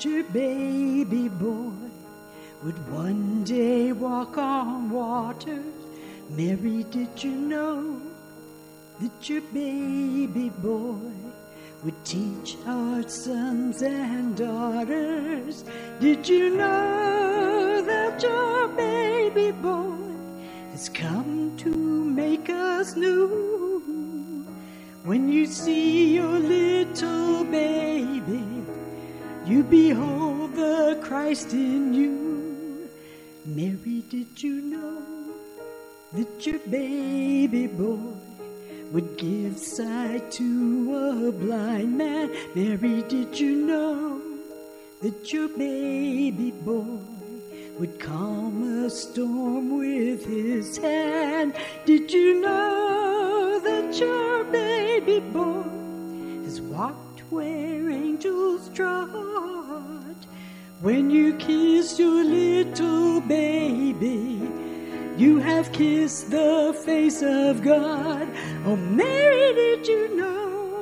that your baby boy would one day walk on water? Mary, did you know that your baby boy would teach our sons and daughters? Did you know that your baby boy has come to make us new? When you see your little baby, you behold the Christ in you. Mary, did you know that your baby boy would give sight to a blind man? Mary, did you know that your baby boy would calm a storm with his hand? Did you know that your baby boy has walked where angels trod? When you kiss your little baby, you have kissed the face of God. Oh, Mary, did you know?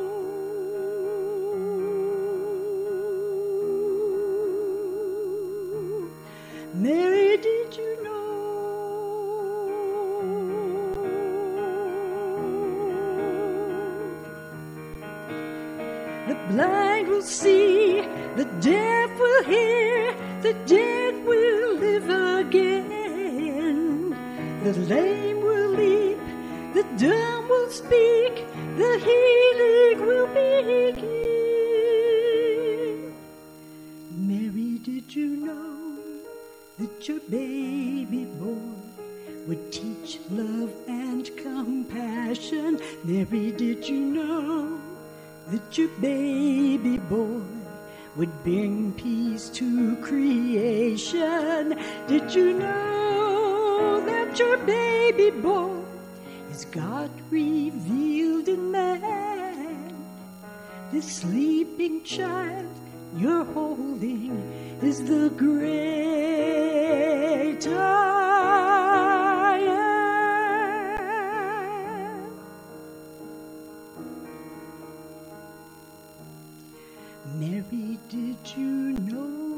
Mary, did you know? The blind will see, the deaf will hear, the dead will live again. The lame will leap, the dumb will speak, the healing will begin. Mary, did you know that your baby boy would teach love and compassion? Mary, did you know that your baby boy would bring peace to creation? Did you know that your baby boy is God revealed in man? This sleeping child you're holding is the great I am. Mary, did you know